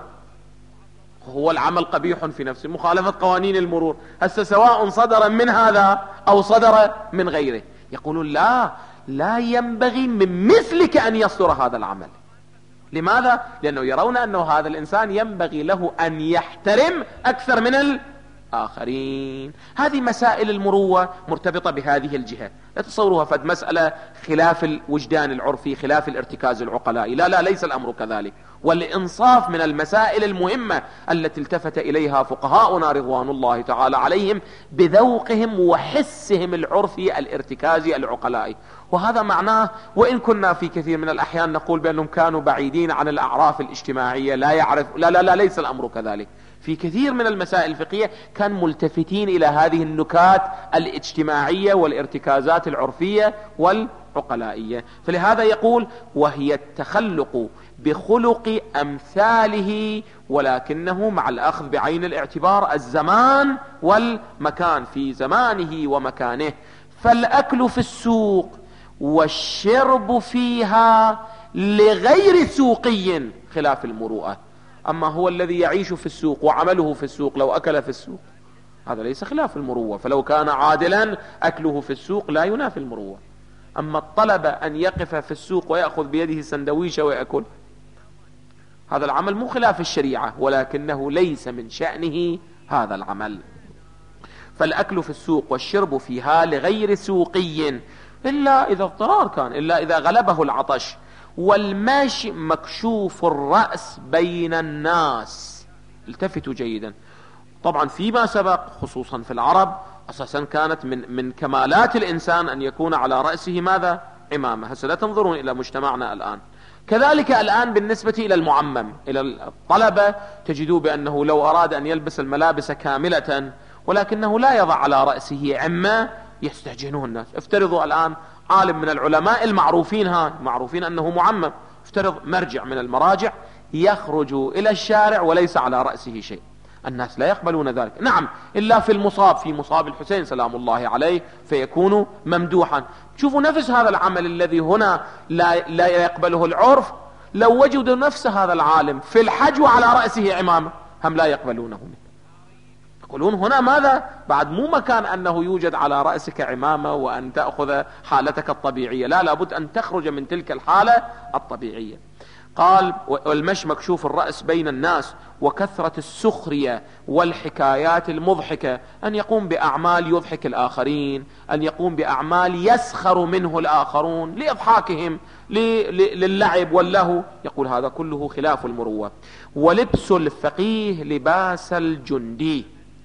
هو العمل قبيح في نفسه، مخالفة قوانين المرور، هسه سواء صدر من هذا أو صدر من غيره. يقولون لا لا ينبغي من مثلك أن يصدر هذا العمل. لماذا؟ لأنه يرون أنه هذا الإنسان ينبغي له أن يحترم أكثر من الآخرين. هذه مسائل المروة مرتبطة بهذه الجهة. لا تصوروها فد مسألة خلاف الوجدان العرفي، خلاف الارتكاز العقلائي. لا لا ليس الأمر كذلك. والإنصاف من المسائل المهمة التي التفت إليها فقهاؤنا رضوان الله تعالى عليهم بذوقهم وحسهم العرفي الارتكازي العقلائي. وهذا معناه وإن كنا في كثير من الأحيان نقول بأنهم كانوا بعيدين عن الأعراف الاجتماعية، لا يعرف، لا لا لا ليس الأمر كذلك. في كثير من المسائل الفقهية كان ملتفتين إلى هذه النكات الاجتماعية والارتكازات العرفية والعقلائية. فلهذا يقول وهي التخلق بخلق أمثاله، ولكنه مع الأخذ بعين الاعتبار الزمان والمكان، في زمانه ومكانه. فالأكل في السوق والشرب فيها لغير سوقي خلاف المروءة. أما هو الذي يعيش في السوق وعمله في السوق لو أكل في السوق هذا ليس خلاف المروءة، فلو كان عادلا أكله في السوق لا ينافي المروءة. أما الطلب أن يقف في السوق ويأخذ بيده سندويشة ويأكل، هذا العمل مو خلاف الشريعة، ولكنه ليس من شأنه هذا العمل. فالأكل في السوق والشرب فيها لغير سوقي إلا إذا اضطرار كان، إلا إذا غلبه العطش. والماشي مكشوف الرأس بين الناس. التفتوا جيدا. طبعا فيما سبق خصوصا في العرب أساسا كانت من من كمالات الإنسان أن يكون على رأسه ماذا؟ عمامة. هسه لا تنظرون إلى مجتمعنا الآن. كذلك الآن بالنسبة إلى المعمم، إلى الطلبة، تجدوا بأنه لو أراد أن يلبس الملابس كاملة ولكنه لا يضع على رأسه عمة يستهجنه الناس. افترضوا الآن عالم من العلماء المعروفين، ها معروفين أنه معمم، افترض مرجع من المراجع يخرج إلى الشارع وليس على رأسه شيء، الناس لا يقبلون ذلك. نعم إلا في المصاب، في مصاب الحسين سلام الله عليه فيكون ممدوحا. شوفوا نفس هذا العمل الذي هنا لا, لا يقبله العرف، لو وجدوا نفس هذا العالم في الحج وعلى رأسه عمامة هم لا يقبلونه منه. يقولون هنا ماذا؟ بعد مو مكان أنه يوجد على رأسك عمامة وأن تأخذ حالتك الطبيعية، لا، لابد أن تخرج من تلك الحالة الطبيعية. قال والمش مكشوف الرأس بين الناس، وكثرة السخرية والحكايات المضحكة، أن يقوم بأعمال يضحك الآخرين، أن يقوم بأعمال يسخر منه الآخرون لإضحاكهم، للعب واللهو. يقول هذا كله خلاف المروة. ولبس الفقيه لباس الجندي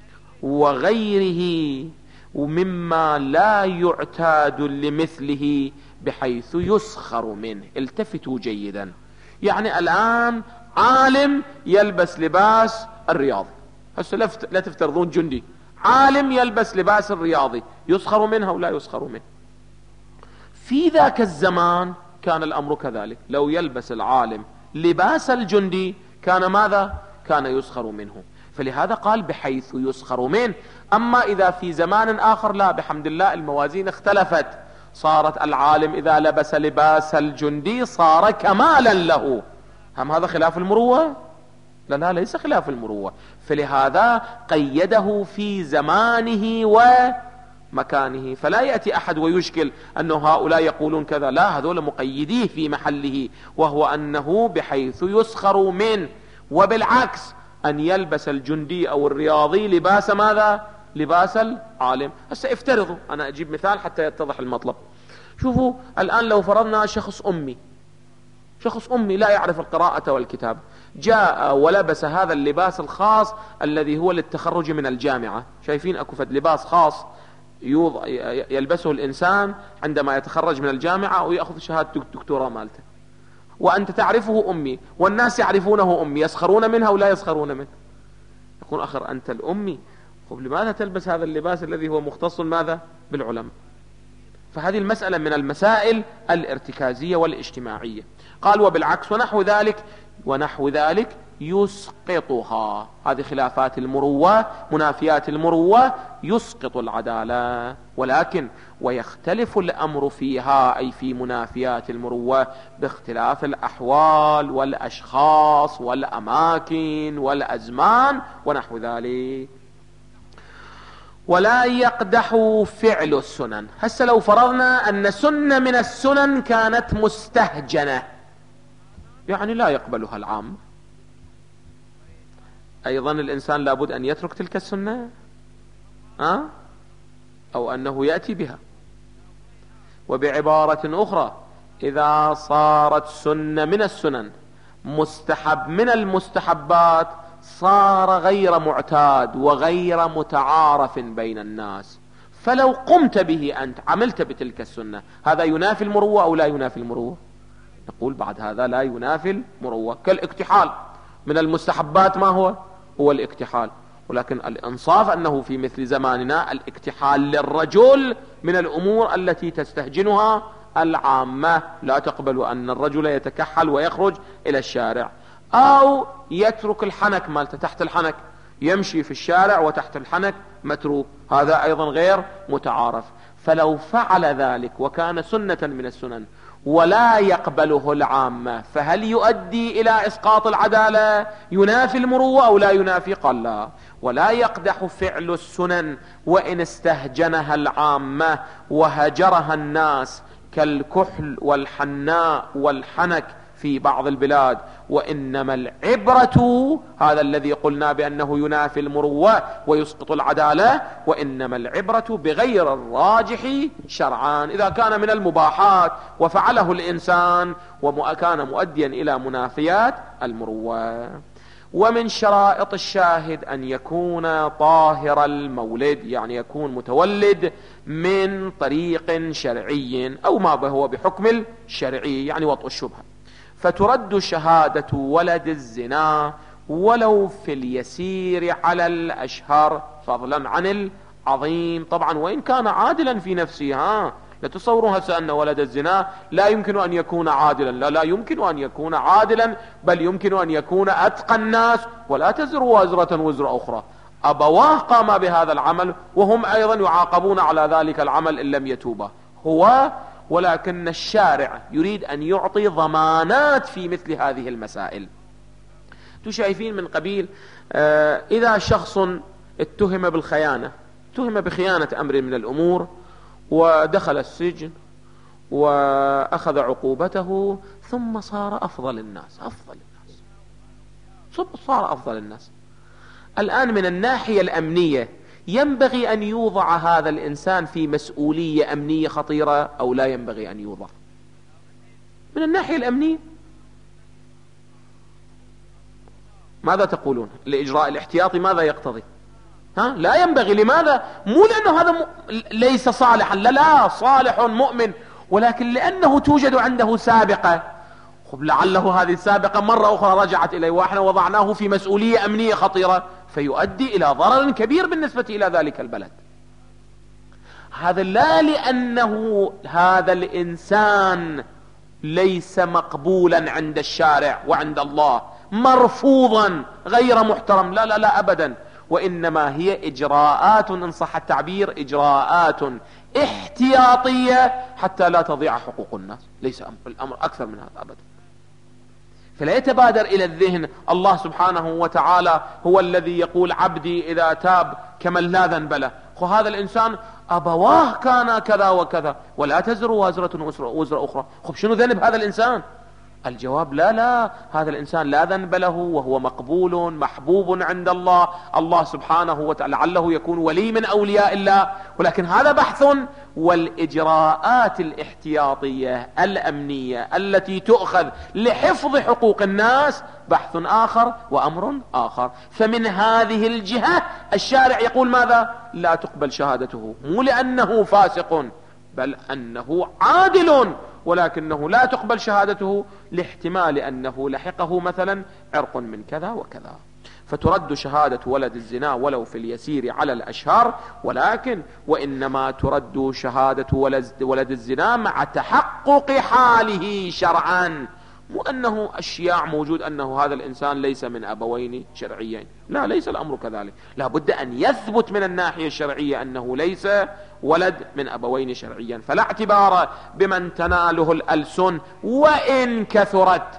وغيره ومما لا يعتاد لمثله بحيث يسخر منه. التفتوا جيدا. يعني الآن عالم يلبس لباس الرياضي، هسه لا تفترضون جندي، عالم يلبس لباس الرياضي، يسخر منها ولا يسخر منه؟ في ذاك الزمان كان الأمر كذلك، لو يلبس العالم لباس الجندي كان ماذا؟ كان يسخر منه. فلهذا قال بحيث يسخر منه. أما إذا في زمان آخر لا، بحمد الله الموازين اختلفت، صارت العالم إذا لبس لباس الجندي صار كمالا له. هم هذا خلاف المروة؟ لا لا ليس خلاف المروة. فلهذا قيده في زمانه ومكانه، فلا يأتي أحد ويشكل أنه هؤلاء يقولون كذا، لا، هذول مقيديه في محله، وهو أنه بحيث يسخر منه. وبالعكس أن يلبس الجندي أو الرياضي لباس ماذا؟ لباس العالم. هسه افترضوا، أنا أجيب مثال حتى يتضح المطلب. شوفوا الآن لو فرضنا شخص أمي، شخص أمي لا يعرف القراءة والكتابة، جاء ولبس هذا اللباس الخاص الذي هو للتخرج من الجامعة. شايفين أكو فد لباس خاص يلبسه الإنسان عندما يتخرج من الجامعة ويأخذ شهادة الدكتوراه مالته. وأنت تعرفه أمي والناس يعرفونه أمي، يسخرون منها ولا يسخرون منه؟ يقول أخر أنت الأمي، طب لماذا تلبس هذا اللباس الذي هو مختص ماذا؟ بالعلماء. فهذه المسألة من المسائل الارتكازية والاجتماعية. قال وبالعكس ونحو ذلك، ونحو ذلك يسقطها. هذه خلافات المروة، منافيات المروة يسقط العدالة. ولكن ويختلف الأمر فيها، أي في منافيات المروة، باختلاف الأحوال والأشخاص والأماكن والأزمان ونحو ذلك. ولا يقدح فعل السنن. هسه لو فرضنا أن سنة من السنن كانت مستهجنة، يعني لا يقبلها العام، أيضا الإنسان لابد أن يترك تلك السنة أه؟ أو أنه يأتي بها. وبعبارة أخرى، إذا صارت سنة من السنن مستحب من المستحبات صار غير معتاد وغير متعارف بين الناس، فلو قمت به أنت عملت بتلك السنة، هذا ينافي المروة أو لا ينافي المروة؟ نقول بعد هذا لا ينافي المروة. كالاكتحال من المستحبات، ما هو؟ هو الاكتحال. ولكن الإنصاف أنه في مثل زماننا الاكتحال للرجل من الأمور التي تستهجنها العامة، لا تقبل أن الرجل يتكحل ويخرج إلى الشارع، أو يترك الحنك مالته تحت الحنك، يمشي في الشارع وتحت الحنك متروك، هذا أيضا غير متعارف. فلو فعل ذلك وكان سنة من السنن ولا يقبله العامة، فهل يؤدي إلى إسقاط العدالة؟ ينافي المروة أو لا ينافي؟ قال لا. ولا يقدح فعل السنن وإن استهجنها العامة وهجرها الناس، كالكحل والحناء والحنك في بعض البلاد. وإنما العبرة، هذا الذي قلنا بأنه ينافي المروة ويسقط العدالة، وإنما العبرة بغير الراجح شرعان. إذا كان من المباحات وفعله الإنسان وكان مؤديا إلى منافيات المروة. ومن شرائط الشاهد أن يكون طاهر المولد، يعني يكون متولد من طريق شرعي أو ما هو بحكم الشرعي، يعني وطء الشبهة. فترد شهادة ولد الزنا ولو في اليسير على الأشهر، فضلا عن العظيم. طبعا وإن كان عادلا في نفسه، ها لا تصوروا هسه أن ولد الزنا لا يمكن أن يكون عادلا، لا لا يمكن أن يكون عادلا، بل يمكن أن يكون أتقى الناس، ولا تزر وازرة وزر أخرى. أبواه قام بهذا العمل وهم أيضا يعاقبون على ذلك العمل إن لم يتوبا هو. ولكن الشارع يريد أن يعطي ضمانات في مثل هذه المسائل. شايفين من قبيل آه إذا شخص اتهم بالخيانة، اتهم بخيانة أمر من الأمور ودخل السجن وأخذ عقوبته، ثم صار أفضل الناس أفضل الناس صار أفضل الناس. الآن من الناحية الأمنية ينبغي أن يوضع هذا الإنسان في مسؤولية أمنية خطيرة أو لا ينبغي أن يوضع؟ من الناحية الأمنية ماذا تقولون؟ الإجراء الاحتياطي ماذا يقتضي؟ ها؟ لا ينبغي. لماذا؟ مو لأنه هذا م... ليس صالحا، لا لا، صالح مؤمن، ولكن لأنه توجد عنده سابقة. خب لعله هذه السابقة مرة أخرى رجعت إليه وإحنا وضعناه في مسؤولية أمنية خطيرة، فيؤدي إلى ضرر كبير بالنسبة إلى ذلك البلد. هذا لا لأنه هذا الإنسان ليس مقبولا عند الشارع وعند الله، مرفوضا غير محترم، لا لا لا أبدا، وإنما هي إجراءات إن صح التعبير إجراءات احتياطية حتى لا تضيع حقوق الناس، ليس الأمر أكثر من هذا أبدا. فلا يتبادر إلى الذهن الله سبحانه وتعالى هو الذي يقول عبدي إذا تاب كمن لا ذنب له. هذا الإنسان أبواه كان كذا وكذا، ولا تزر وازرة وزر أخرى. خب شنو ذنب هذا الإنسان؟ الجواب لا لا، هذا الإنسان لا ذنب له وهو مقبول محبوب عند الله. الله سبحانه وتعالى لعله يكون ولي من أولياء الله، ولكن هذا بحث. والإجراءات الاحتياطية الأمنية التي تؤخذ لحفظ حقوق الناس بحث آخر وأمر آخر. فمن هذه الجهة الشارع يقول ماذا؟ لا تقبل شهادته، مو لأنه فاسق بل أنه عادل، ولكنه لا تقبل شهادته لاحتمال أنه لحقه مثلا عرق من كذا وكذا. فترد شهادة ولد الزنا ولو في اليسير على الأشهر، ولكن وإنما ترد شهادة ولد الزنا مع تحقق حاله شرعا، مو أنه الشياع موجود أنه هذا الإنسان ليس من أبوين شرعيين، لا، ليس الأمر كذلك. لا بد أن يثبت من الناحية الشرعية أنه ليس ولد من أبوين شرعيين. فلا اعتبار بمن تناله الألسن وإن كثرت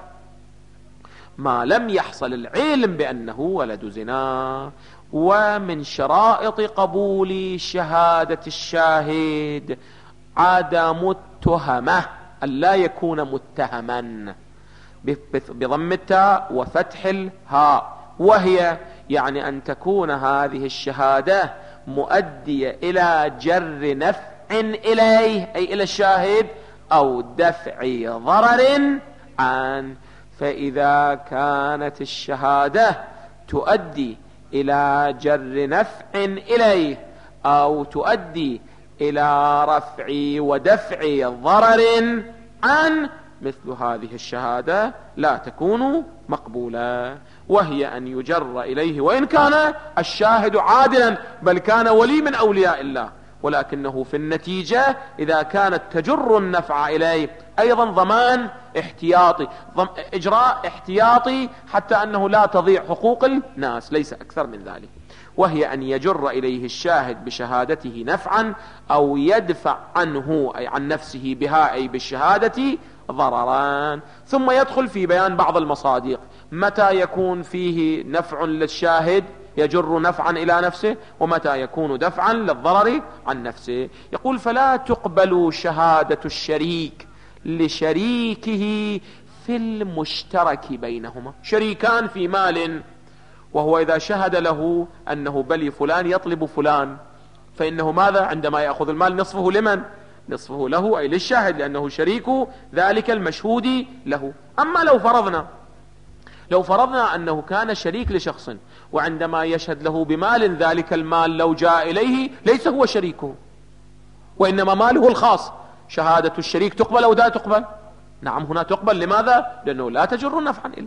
ما لم يحصل العلم بأنه ولد زنا. ومن شرائط قبول شهادة الشاهد عدم التهمة، أن لا يكون متهما بضم التاء وفتح الهاء، وهي يعني أن تكون هذه الشهادة مؤدية إلى جر نفع إليه أي إلى الشاهد أو دفع ضرر عنه. فإذا كانت الشهادة تؤدي إلى جر نفع إليه أو تؤدي إلى رفع ودفع ضرر عن، مثل هذه الشهادة لا تكون مقبولة، وهي أن يجر إليه وإن كان الشاهد عادلا بل كان ولي من أولياء الله، ولكنه في النتيجة إذا كانت تجر النفع إليه أيضا ضمان احتياطي، إجراء احتياطي حتى أنه لا تضيع حقوق الناس، ليس أكثر من ذلك. وهي أن يجر إليه الشاهد بشهادته نفعا أو يدفع عنه أي عن نفسه بها أي بالشهادة ضرران. ثم يدخل في بيان بعض المصادق متى يكون فيه نفع للشاهد يجر نفعا إلى نفسه ومتى يكون دفعا للضرر عن نفسه. يقول فلا تقبل شهادة الشريك لشريكه في المشترك بينهما. شريكان في مال، وهو إذا شهد له أنه بلي فلان يطلب فلان، فإنه ماذا عندما يأخذ المال نصفه لمن؟ نصفه له أي للشاهد، لأنه شريك ذلك المشهود له. أما لو فرضنا لو فرضنا أنه كان شريك لشخص وعندما يشهد له بمال ذلك المال لو جاء إليه ليس هو شريكه وإنما ماله الخاص، شهادة الشريك تقبل أو لا تقبل؟ نعم هنا تقبل. لماذا؟ لأنه لا تجر نفعا إليه.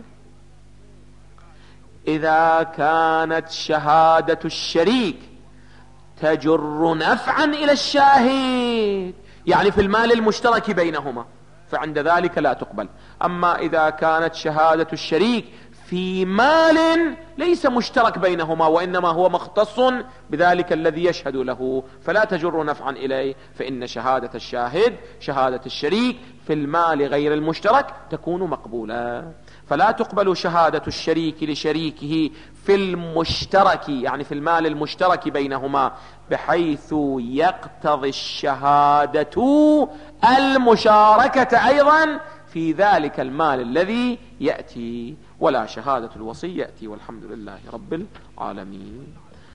إذا كانت شهادة الشريك تجر نفعا إلى الشاهد يعني في المال المشترك بينهما فعند ذلك لا تقبل. أما إذا كانت شهادة الشريك في مال ليس مشترك بينهما وإنما هو مختص بذلك الذي يشهد له فلا تجر نفعا إليه، فإن شهادة الشاهد شهادة الشريك في المال غير المشترك تكون مقبولة. فلا تقبل شهادة الشريك لشريكه في المشترك يعني في المال المشترك بينهما بحيث يقتضي الشهادة المشاركة أيضا في ذلك المال الذي يأتي، ولا شهادة الوصي يأتي. والحمد لله رب العالمين.